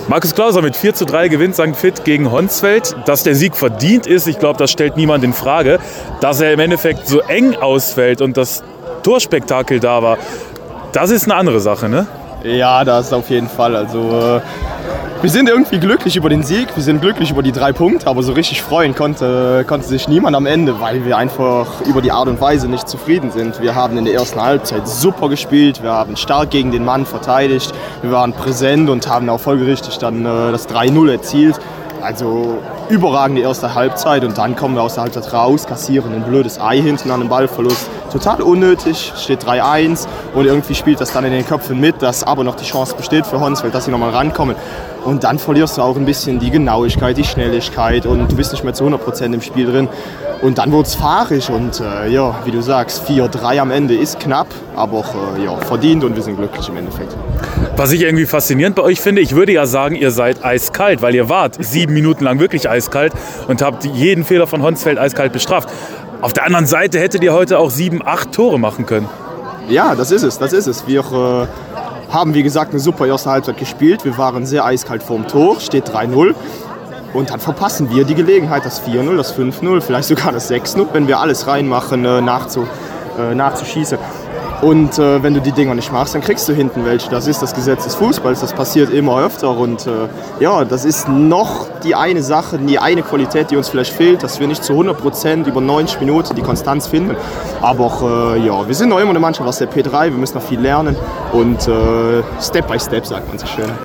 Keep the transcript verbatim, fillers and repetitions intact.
Markus Klauser mit vier zu drei gewinnt Sankt Vith gegen Honsfeld. Dass der Sieg verdient ist, ich glaube, das stellt niemand in Frage. Dass er im Endeffekt so eng ausfällt und das Torspektakel da war, das ist eine andere Sache, ne? Ja, das auf jeden Fall. Also äh, wir sind irgendwie glücklich über den Sieg, wir sind glücklich über die drei Punkte, aber so richtig freuen konnte, konnte sich niemand am Ende, weil wir einfach über die Art und Weise nicht zufrieden sind. Wir haben in der ersten Halbzeit super gespielt, wir haben stark gegen den Mann verteidigt, wir waren präsent und haben auch folgerichtig dann äh, das drei null erzielt. Also überragende erste Halbzeit und dann kommen wir aus der Halbzeit raus, kassieren ein blödes Ei hinten an den Ballverlust. Total unnötig, steht drei eins und irgendwie spielt das dann in den Köpfen mit, dass aber noch die Chance besteht für Honsfeld, dass sie nochmal rankommen. Und dann verlierst du auch ein bisschen die Genauigkeit, die Schnelligkeit und du bist nicht mehr zu hundert Prozent im Spiel drin. Und dann wurde es fahrig und äh, ja, wie du sagst, vier drei am Ende ist knapp, aber auch äh, ja, verdient und wir sind glücklich im Endeffekt. Was ich irgendwie faszinierend bei euch finde, ich würde ja sagen, ihr seid eiskalt, weil ihr wart sieben Minuten lang wirklich eiskalt und habt jeden Fehler von Honsfeld eiskalt bestraft. Auf der anderen Seite hättet ihr heute auch sieben, acht Tore machen können. Ja, das ist es, das ist es. Wir äh, haben, wie gesagt, eine super erste Halbzeit gespielt. Wir waren sehr eiskalt vorm Tor, steht drei null. Und dann verpassen wir die Gelegenheit, das vier null, das fünf null, vielleicht sogar das sechs null, wenn wir alles reinmachen, äh, nachzu, äh, nachzuschießen. Und äh, wenn du die Dinger nicht machst, dann kriegst du hinten welche. Das ist das Gesetz des Fußballs, das passiert immer öfter. Und äh, ja, das ist noch die eine Sache, die eine Qualität, die uns vielleicht fehlt, dass wir nicht zu hundert Prozent über neunzig Minuten die Konstanz finden. Aber auch, äh, ja, wir sind noch immer eine Mannschaft aus der P drei, wir müssen noch viel lernen. Und äh, Step by Step, sagt man so schön.